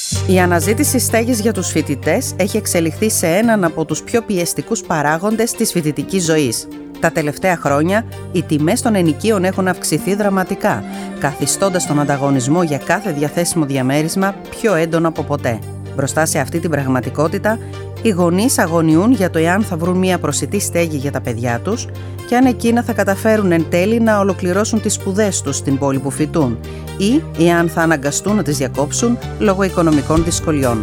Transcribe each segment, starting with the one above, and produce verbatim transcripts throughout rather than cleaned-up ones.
Η αναζήτηση στέγης για τους φοιτητές έχει εξελιχθεί σε έναν από τους πιο πιεστικούς παράγοντες της φοιτητικής ζωής. Τα τελευταία χρόνια, οι τιμές των ενοικίων έχουν αυξηθεί δραματικά, καθιστώντας τον ανταγωνισμό για κάθε διαθέσιμο διαμέρισμα πιο έντονο από ποτέ. Μπροστά σε αυτή την πραγματικότητα, οι γονείς αγωνιούν για το εάν θα βρουν μια προσιτή στέγη για τα παιδιά τους και αν εκείνα θα καταφέρουν εν τέλει να ολοκληρώσουν τις σπουδές τους στην πόλη που φοιτούν ή εάν θα αναγκαστούν να τις διακόψουν λόγω οικονομικών δυσκολιών.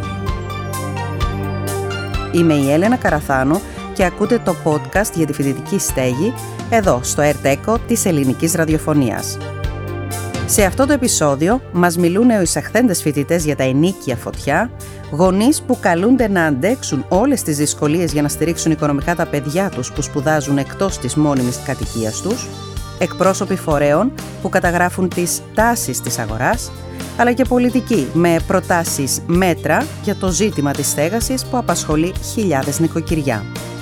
Είμαι η Έλενα Καραθάνου και ακούτε το podcast για τη φοιτητική στέγη εδώ στο ΕΡΤ-ΕΚΟ της Ελληνικής Ραδιοφωνίας. Σε αυτό το επεισόδιο μας μιλούν ο εισαχθέντες φοιτητές για τα ενίκια φωτιά, γονείς που καλούνται να αντέξουν όλες τις δυσκολίες για να στηρίξουν οικονομικά τα παιδιά τους που σπουδάζουν εκτός της μόνιμης κατοικίας τους, εκπρόσωποι φορέων που καταγράφουν τις τάσεις της αγοράς, αλλά και πολιτικοί με προτάσεις μέτρα για το ζήτημα της στέγασης που απασχολεί χιλιάδες νοικοκυριά.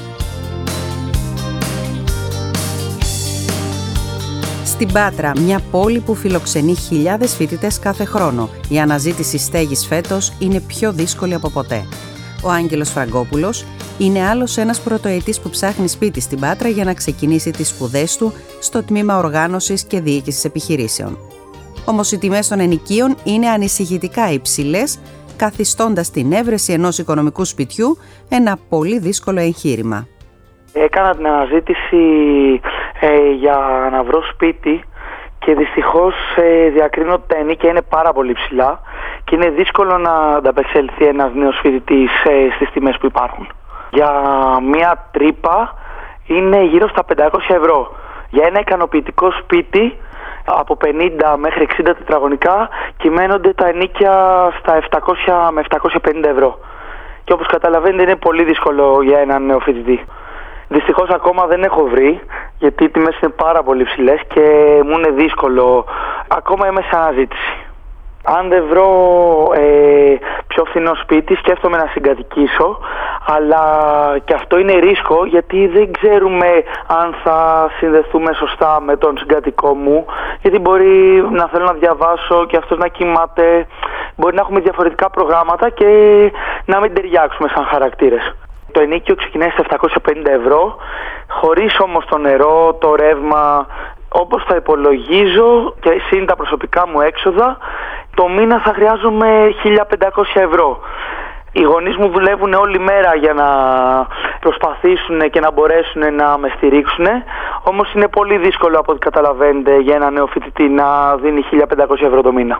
Στην Πάτρα, μια πόλη που φιλοξενεί χιλιάδες φοιτητές κάθε χρόνο, η αναζήτηση στέγης φέτος είναι πιο δύσκολη από ποτέ. Ο Άγγελος Φραγκόπουλος είναι άλλος ένας πρωτοετής που ψάχνει σπίτι στην Πάτρα για να ξεκινήσει τις σπουδές του στο τμήμα οργάνωσης και διοίκησης επιχειρήσεων. Όμως οι τιμές των ενοικίων είναι ανησυχητικά υψηλές, καθιστώντας την έβρεση ενός οικονομικού σπιτιού ένα πολύ δύσκολο εγχείρημα. Έκανα την αναζήτηση ε, για να βρω σπίτι και δυστυχώς ε, διακρίνω ότι τα ενίκια είναι πάρα πολύ ψηλά και είναι δύσκολο να ανταπεξέλθει ένας νέος φοιτητής ε, στις τιμές που υπάρχουν. Για μία τρύπα είναι γύρω στα πεντακόσια ευρώ. Για ένα ικανοποιητικό σπίτι από πενήντα μέχρι εξήντα τετραγωνικά κυμαίνονται τα ενίκια στα επτακόσια με επτακόσια πενήντα ευρώ. Και όπως καταλαβαίνετε είναι πολύ δύσκολο για έναν νέο φοιτητή. Δυστυχώς ακόμα δεν έχω βρει, γιατί οι τιμές είναι πάρα πολύ ψηλές και μου είναι δύσκολο. Ακόμα είμαι σε αναζήτηση. Αν δεν βρω ε, πιο φθηνό σπίτι, σκέφτομαι να συγκατοικήσω, αλλά και αυτό είναι ρίσκο, γιατί δεν ξέρουμε αν θα συνδεθούμε σωστά με τον συγκατοικό μου, γιατί μπορεί να θέλω να διαβάσω και αυτός να κοιμάται, μπορεί να έχουμε διαφορετικά προγράμματα και να μην ταιριάξουμε σαν χαρακτήρες. Το ενίκιο ξεκινάει στα επτακόσια πενήντα ευρώ, χωρίς όμως το νερό, το ρεύμα, όπως θα υπολογίζω και συν τα προσωπικά μου έξοδα, το μήνα θα χρειάζομαι χίλια πεντακόσια ευρώ. Οι γονείς μου δουλεύουν όλη μέρα για να προσπαθήσουν και να μπορέσουν να με στηρίξουν, όμως είναι πολύ δύσκολο από ό,τι καταλαβαίνετε για ένα νέο φοιτητή να δίνει χίλια πεντακόσια ευρώ το μήνα.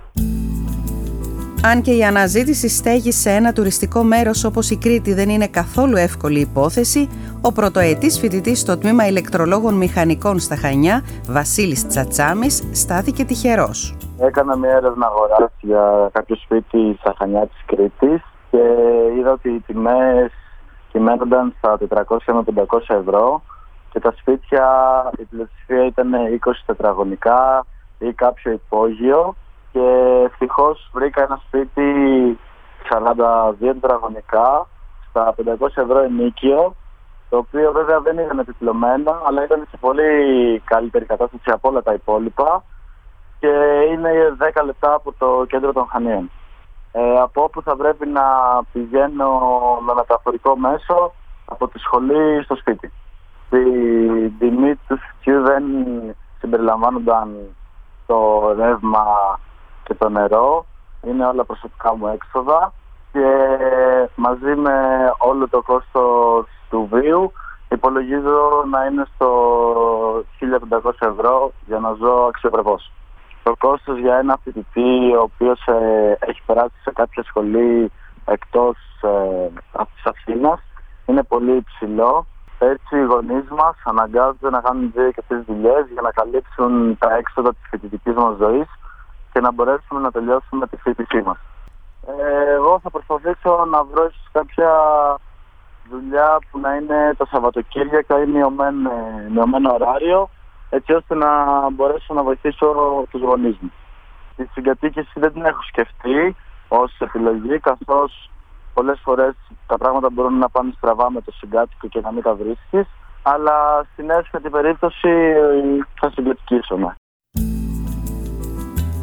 Αν και η αναζήτηση στέγης σε ένα τουριστικό μέρος όπως η Κρήτη δεν είναι καθόλου εύκολη υπόθεση, ο πρωτοετής φοιτητής στο τμήμα ηλεκτρολόγων μηχανικών στα Χανιά, Βασίλης Τσατσάμης, στάθηκε τυχερός. Έκανα μια έρευνα αγοράς για κάποιο σπίτι στα Χανιά της Κρήτης και είδα ότι οι τιμές κυμαίνονταν στα τετρακόσια με πεντακόσια ευρώ και τα σπίτια, η πλειοψηφία ήταν είκοσι τετραγωνικά ή κάποιο υπόγειο. Και ευτυχώς βρήκα ένα σπίτι σαράντα δύο τετραγωνικά στα πεντακόσια ευρώ ενίκιο, το οποίο βέβαια δεν ήταν επιπλωμένο, αλλά ήταν σε πολύ καλύτερη κατάσταση από όλα τα υπόλοιπα και είναι δέκα λεπτά από το κέντρο των Χανίων. Ε, από όπου θα πρέπει να πηγαίνω με μεταφορικό μέσο από τη σχολή στο σπίτι. Στην τιμή του σπιτιού δεν συμπεριλαμβάνονταν το ρεύμα και το νερό, είναι όλα προσωπικά μου έξοδα και μαζί με όλο το κόστος του βίου υπολογίζω να είναι στο χίλια πεντακόσια ευρώ για να ζω αξιοπρεπώς. Το κόστος για ένα φοιτητή ο οποίος ε, έχει περάσει σε κάποια σχολή εκτός ε, της Αθήνας είναι πολύ υψηλό. Έτσι οι γονείς μας αναγκάζονται να κάνουν δύο και τρεις δουλειές για να καλύψουν τα έξοδα της φοιτητικής μας ζωής και να μπορέσουμε να τελειώσουμε τη φοιτησή μας. Ε, εγώ θα προσπαθήσω να βρω κάποια δουλειά που να είναι το Σαββατοκύριακα ή μειωμένο ωράριο, έτσι ώστε να μπορέσω να βοηθήσω τους γονείς μου. Τη συγκατοίκηση δεν την έχω σκεφτεί ως επιλογή, καθώς πολλές φορές τα πράγματα μπορούν να πάνε στραβά με το συγκάτοικο και να μην τα βρίσκεις, αλλά στην έσχατη περίπτωση θα συγκατοικήσουμε.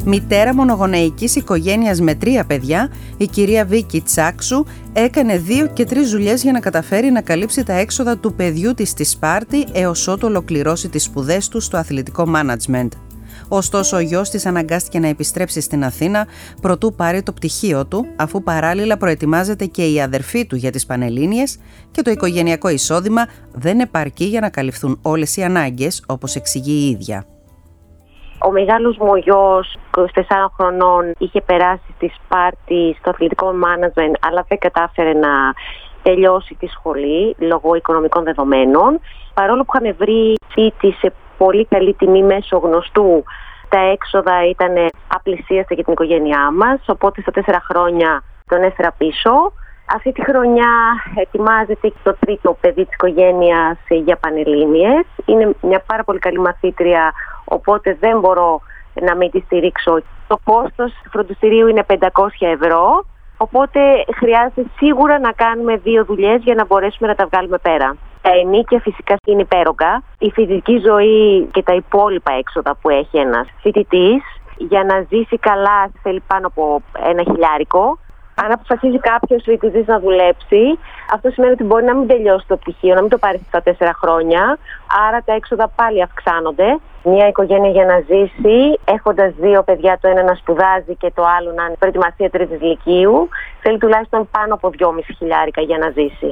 Μητέρα μονογονεϊκής οικογένειας με τρία παιδιά, η κυρία Βίκη Τσάξου έκανε δύο και τρεις δουλειές για να καταφέρει να καλύψει τα έξοδα του παιδιού της στη Σπάρτη έως ότου ολοκληρώσει τις σπουδές του στο αθλητικό management. Ωστόσο, ο γιος της αναγκάστηκε να επιστρέψει στην Αθήνα προτού πάρει το πτυχίο του, αφού παράλληλα προετοιμάζεται και η αδερφή του για τις Πανελλήνιες και το οικογενειακό εισόδημα δεν επαρκεί για να καλυφθούν όλες οι ανάγκες, όπως εξηγεί η ίδια. Ο μεγάλος μου γιος, είκοσι τεσσάρων χρονών, είχε περάσει στη Σπάρτη στο αθλητικό management, αλλά δεν κατάφερε να τελειώσει τη σχολή λόγω οικονομικών δεδομένων. Παρόλο που είχαμε βρει σπίτι σε πολύ καλή τιμή μέσω γνωστού, τα έξοδα ήταν απλησίαστα για την οικογένειά μας, οπότε στα τέσσερα χρόνια τον έφερα πίσω. Αυτή τη χρονιά ετοιμάζεται το τρίτο παιδί της οικογένειας για Πανελλήνιες. Είναι μια πάρα πολύ καλή μαθήτρια, οπότε δεν μπορώ να μην τη στηρίξω. Το κόστος του φροντιστηρίου είναι πεντακόσια ευρώ, οπότε χρειάζεται σίγουρα να κάνουμε δύο δουλειές για να μπορέσουμε να τα βγάλουμε πέρα. Τα ενίκια φυσικά είναι υπέρογκα. Η φοιτητική ζωή και τα υπόλοιπα έξοδα που έχει ένας φοιτητής, για να ζήσει καλά θέλει πάνω από ένα χιλιάρικο. Αν αποφασίζει κάποιος φοιτητής να δουλέψει, αυτό σημαίνει ότι μπορεί να μην τελειώσει το πτυχίο, να μην το πάρει στα τέσσερα χρόνια. Άρα τα έξοδα πάλι αυξάνονται. Μια οικογένεια για να ζήσει, έχοντας δύο παιδιά, το ένα να σπουδάζει και το άλλο να είναι προετοιμασία τρίτης λυκείου, θέλει τουλάχιστον πάνω από δυόμισι χιλιάρικα για να ζήσει.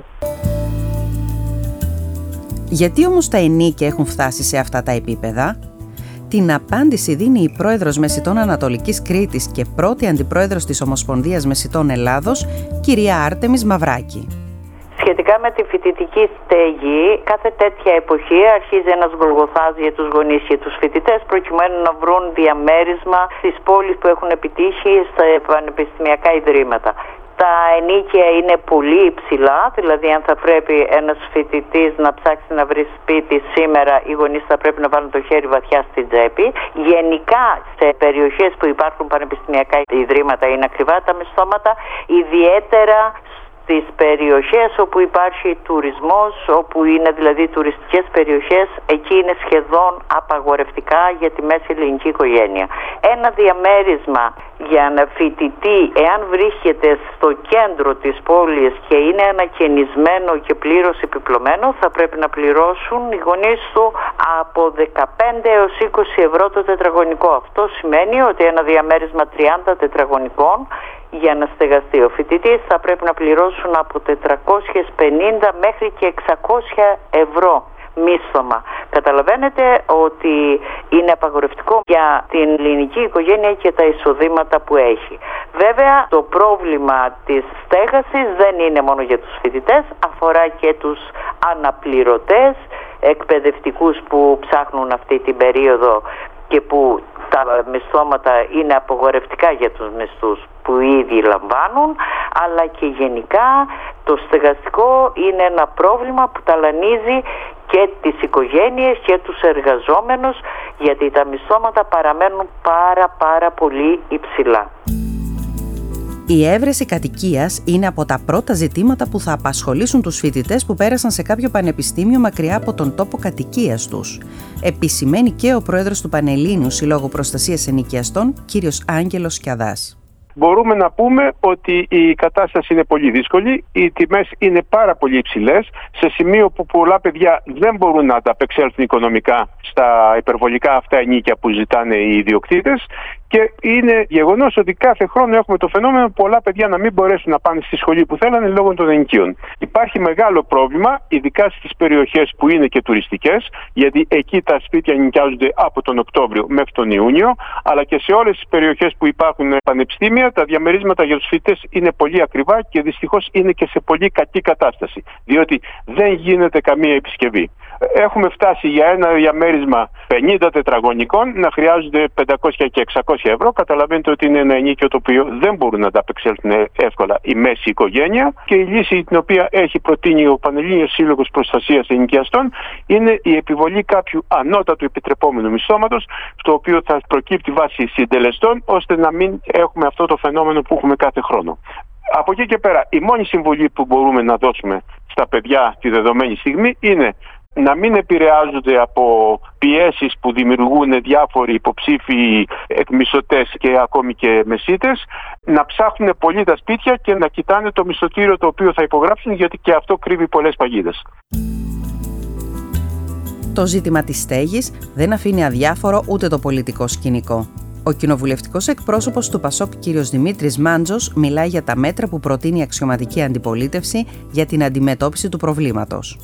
Γιατί όμως τα ενίκια έχουν φτάσει σε αυτά τα επίπεδα? Την απάντηση δίνει η πρόεδρος Μεσιτών Ανατολικής Κρήτης και πρώτη αντιπρόεδρος της Ομοσπονδίας Μεσιτών Ελλάδος, κυρία Άρτεμις Μαυράκη. Σχετικά με τη φοιτητική στέγη, κάθε τέτοια εποχή αρχίζει ένας γολγοθάς για τους γονείς και τους φοιτητές, προκειμένου να βρουν διαμέρισμα στις πόλεις που έχουν επιτύχει στα πανεπιστημιακά ιδρύματα. Τα ενίκια είναι πολύ υψηλά, δηλαδή αν θα πρέπει ένας φοιτητής να ψάξει να βρει σπίτι σήμερα, οι γονείς θα πρέπει να βάλουν το χέρι βαθιά στην τσέπη. Γενικά σε περιοχές που υπάρχουν πανεπιστημιακά ιδρύματα είναι ακριβά τα μισθώματα, ιδιαίτερα στις περιοχές όπου υπάρχει τουρισμός, όπου είναι δηλαδή τουριστικές περιοχές, εκεί είναι σχεδόν απαγορευτικά για τη μέση ελληνική οικογένεια. Ένα διαμέρισμα για ένα φοιτητή, εάν βρίσκεται στο κέντρο της πόλης και είναι ανακαινισμένο και πλήρως επιπλωμένο, θα πρέπει να πληρώσουν οι γονείς του από δεκαπέντε έως είκοσι ευρώ το τετραγωνικό. Αυτό σημαίνει ότι ένα διαμέρισμα τριάντα τετραγωνικών για να στεγαστεί ο φοιτητής θα πρέπει να πληρώσουν από τετρακόσια πενήντα μέχρι και εξακόσια ευρώ μίσθωμα. Καταλαβαίνετε ότι είναι απαγορευτικό για την ελληνική οικογένεια και τα εισοδήματα που έχει. Βέβαια, το πρόβλημα της στέγασης δεν είναι μόνο για τους φοιτητές, αφορά και τους αναπληρωτές, εκπαιδευτικούς που ψάχνουν αυτή την περίοδο και που τα μισθώματα είναι απογορευτικά για τους μισθούς που ήδη λαμβάνουν, αλλά και γενικά το στεγαστικό είναι ένα πρόβλημα που ταλανίζει και τις οικογένειες και τους εργαζόμενους, γιατί τα μισθώματα παραμένουν πάρα πάρα πολύ υψηλά. Η έβρεση κατοικίας είναι από τα πρώτα ζητήματα που θα απασχολήσουν τους φοιτητές που πέρασαν σε κάποιο πανεπιστήμιο μακριά από τον τόπο κατοικίας τους. Επισημαίνει και ο πρόεδρος του Πανελλήνιου Συλλόγου Προστασίας Ενοικιαστών, κύριος Άγγελος Σκιαδάς. Μπορούμε να πούμε ότι η κατάσταση είναι πολύ δύσκολη, οι τιμές είναι πάρα πολύ υψηλές, σε σημείο που πολλά παιδιά δεν μπορούν να ανταπεξέλθουν οικονομικά στα υπερβολικά αυτά ενίκια που ζητάνε οι ιδιοκτήτες. Και είναι γεγονός ότι κάθε χρόνο έχουμε το φαινόμενο πολλά παιδιά να μην μπορέσουν να πάνε στη σχολή που θέλανε λόγω των ενοικίων. Υπάρχει μεγάλο πρόβλημα, ειδικά στις περιοχές που είναι και τουριστικές, γιατί εκεί τα σπίτια ενοικιάζονται από τον Οκτώβριο μέχρι τον Ιούνιο, αλλά και σε όλες τις περιοχές που υπάρχουν πανεπιστήμια, τα διαμερίσματα για τους φοιτητές είναι πολύ ακριβά και δυστυχώς είναι και σε πολύ κακή κατάσταση, διότι δεν γίνεται καμία επισκευή. Έχουμε φτάσει για ένα διαμέρισμα πενήντα τετραγωνικών να χρειάζονται πεντακόσια και εξακόσια ευρώ. Καταλαβαίνετε ότι είναι ένα ενίκιο το οποίο δεν μπορούν να ανταπεξέλθουν εύκολα η μέση οικογένεια, και η λύση την οποία έχει προτείνει ο Πανελλήνιος Σύλλογος Προστασίας Ενοικιαστών είναι η επιβολή κάποιου ανώτατου επιτρεπόμενου μισθώματος, στο οποίο θα προκύπτει βάση συντελεστών, ώστε να μην έχουμε αυτό το φαινόμενο που έχουμε κάθε χρόνο. Από εκεί και πέρα, η μόνη συμβουλή που μπορούμε να δώσουμε στα παιδιά τη δεδομένη στιγμή είναι να μην επηρεάζονται από πιέσεις που δημιουργούν διάφοροι υποψήφοι εκμισθωτές και ακόμη και μεσίτες, να ψάχνουν πολύ τα σπίτια και να κοιτάνε το μισθωτήριο το οποίο θα υπογράψουν, γιατί και αυτό κρύβει πολλές παγίδες. Το ζήτημα της στέγης δεν αφήνει αδιάφορο ούτε το πολιτικό σκηνικό. Ο κοινοβουλευτικός εκπρόσωπος του ΠΑΣΟΚ, κ. Δημήτρης Μάντζος, μιλάει για τα μέτρα που προτείνει η αξιωματική αντιπολίτευση για την αντιμετώπιση του προβλήματος.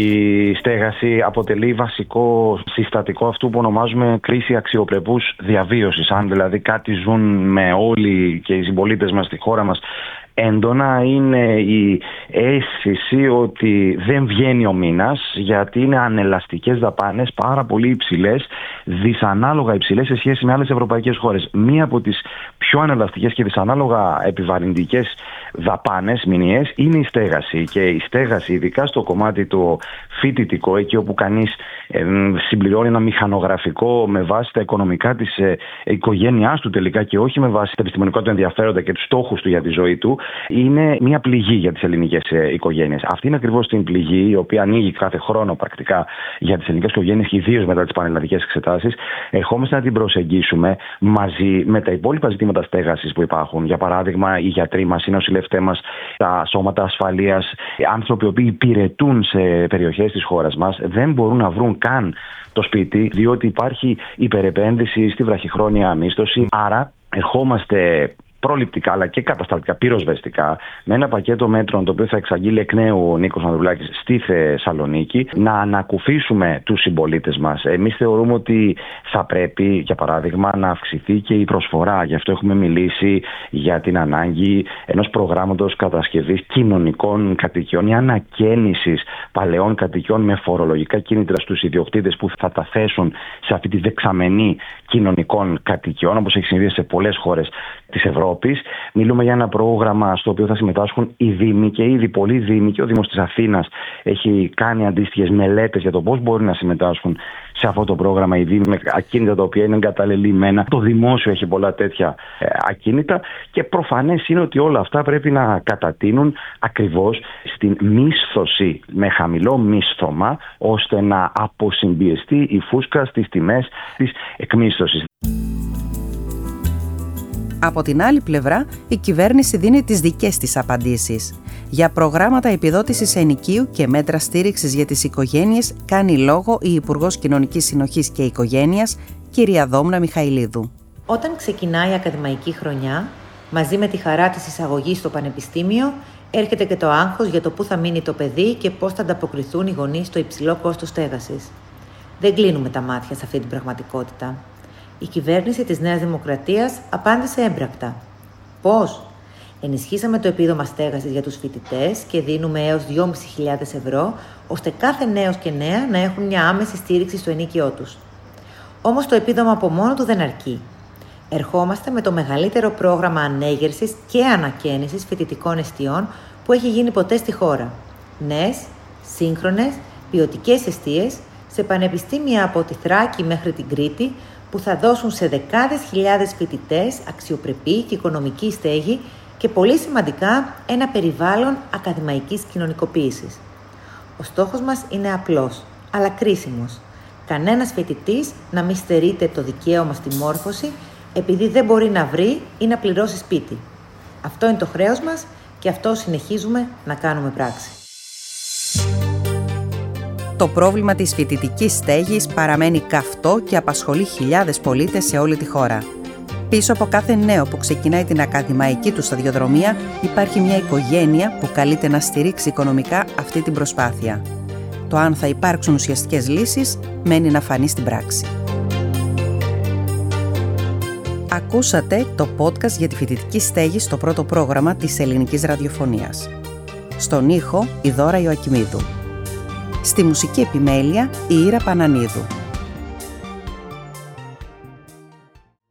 Η στέγαση αποτελεί βασικό συστατικό αυτού που ονομάζουμε κρίση αξιοπρεπούς διαβίωσης. Αν δηλαδή κάτι ζουν με όλοι και οι συμπολίτες μας στη χώρα μας έντονα, είναι η αίσθηση ότι δεν βγαίνει ο μήνας, γιατί είναι ανελαστικές δαπάνες πάρα πολύ υψηλές, δυσανάλογα υψηλές σε σχέση με άλλες ευρωπαϊκές χώρες. Μία από τις πιο ανελαστικές και δυσανάλογα επιβαρυντικές δαπάνες μηνιαίες είναι η στέγαση. Και η στέγαση, ειδικά στο κομμάτι το φοιτητικό, εκεί όπου κανείς ε, συμπληρώνει ένα μηχανογραφικό με βάση τα οικονομικά της ε, οικογένειάς του τελικά και όχι με βάση τα επιστημονικά του ενδιαφέροντα και τους στόχους του για τη ζωή του, είναι μια πληγή για τις ελληνικές ε, οικογένειες. Αυτή είναι ακριβώς την πληγή η οποία ανοίγει κάθε χρόνο πρακτικά για τις ελληνικές οικογένειες και ιδίως μετά τις πανελλαδικές εξετάσεις. Ερχόμαστε να την προσεγγίσουμε μαζί με τα υπόλοιπα ζητήματα στέγασης που υπάρχουν. Για παράδειγμα, οι γιατροί μας, οι νοσηλευτές μας, τα σώματα ασφαλείας, άνθρωποι οι οποίοι υπηρετούν σε περιοχές της χώρας μας, δεν μπορούν να βρουν καν το σπίτι, διότι υπάρχει υπερεπένδυση στη βραχυχρόνια μίσθωση. Άρα, ερχόμαστε προληπτικά αλλά και κατασταλτικά, πυροσβεστικά, με ένα πακέτο μέτρων το οποίο θα εξαγγείλει εκ νέου ο Νίκος Ανδρουλάκης στη Θεσσαλονίκη, να ανακουφίσουμε τους συμπολίτες μας. Εμείς θεωρούμε ότι θα πρέπει, για παράδειγμα, να αυξηθεί και η προσφορά. Γι' αυτό έχουμε μιλήσει για την ανάγκη ενός προγράμματος κατασκευής κοινωνικών κατοικιών ή ανακαίνησης παλαιών κατοικιών με φορολογικά κίνητρα στους ιδιοκτήτες που θα τα θέσουν σε αυτή τη δεξαμενή κοινωνικών κατοικιών, όπως έχει συμβεί σε πολλές χώρες της Ευρώπης. Μιλούμε για ένα πρόγραμμα στο οποίο θα συμμετάσχουν οι Δήμοι και ήδη πολλοί Δήμοι, και ο Δήμος της Αθήνας έχει κάνει αντίστοιχες μελέτες για το πώς μπορεί να συμμετάσχουν σε αυτό το πρόγραμμα οι Δήμοι με ακίνητα τα οποία είναι εγκαταλελειμμένα. Το δημόσιο έχει πολλά τέτοια ε, ακίνητα και προφανές είναι ότι όλα αυτά πρέπει να κατατείνουν ακριβώς στην μίσθωση με χαμηλό μίσθωμα, ώστε να αποσυμπιεστεί η φούσκα στις τιμές της εκμίσθωσης. Από την άλλη πλευρά, η κυβέρνηση δίνει τις δικές της απαντήσεις. Για προγράμματα επιδότησης ενοικίου και μέτρα στήριξης για τις οικογένειες κάνει λόγο η Υπουργός Κοινωνικής Συνοχής και Οικογένειας, κυρία Δόμνα Μιχαηλίδου. Όταν ξεκινάει η ακαδημαϊκή χρονιά, μαζί με τη χαρά της εισαγωγής στο πανεπιστήμιο, έρχεται και το άγχος για το πού θα μείνει το παιδί και πώς θα ανταποκριθούν οι γονείς στο υψηλό κόστος στέγασης. Δεν κλείνουμε τα μάτια σε αυτή την πραγματικότητα. Η κυβέρνηση της Νέας Δημοκρατίας απάντησε έμπρακτα. Πώς? Ενισχύσαμε το επίδομα στέγασης για τους φοιτητές και δίνουμε έως δυόμισι χιλιάδες ευρώ, ώστε κάθε νέος και νέα να έχουν μια άμεση στήριξη στο ενοίκιό τους. Όμως το επίδομα από μόνο του δεν αρκεί. Ερχόμαστε με το μεγαλύτερο πρόγραμμα ανέγερσης και ανακαίνησης φοιτητικών εστιών που έχει γίνει ποτέ στη χώρα. Νέες, σύγχρονες, ποιοτικές εστίες σε πανεπιστήμια από τη Θράκη μέχρι την Κρήτη, που θα δώσουν σε δεκάδες χιλιάδες φοιτητές αξιοπρεπή και οικονομική στέγη και πολύ σημαντικά ένα περιβάλλον ακαδημαϊκής κοινωνικοποίησης. Ο στόχος μας είναι απλός, αλλά κρίσιμος. Κανένας φοιτητής να μην στερείται το δικαίωμα στη μόρφωση επειδή δεν μπορεί να βρει ή να πληρώσει σπίτι. Αυτό είναι το χρέος μας και αυτό συνεχίζουμε να κάνουμε πράξη. Το πρόβλημα της φοιτητικής στέγης παραμένει καυτό και απασχολεί χιλιάδες πολίτες σε όλη τη χώρα. Πίσω από κάθε νέο που ξεκινάει την ακαδημαϊκή του σταδιοδρομία υπάρχει μια οικογένεια που καλείται να στηρίξει οικονομικά αυτή την προσπάθεια. Το αν θα υπάρξουν ουσιαστικές λύσεις μένει να φανεί στην πράξη. Ακούσατε το podcast για τη φοιτητική στέγη στο πρώτο πρόγραμμα της Ελληνικής Ραδιοφωνίας. Στον ήχο η Δώρα Ιωακημίδου. Στη μουσική επιμέλεια η Ήρα Πανανίδου.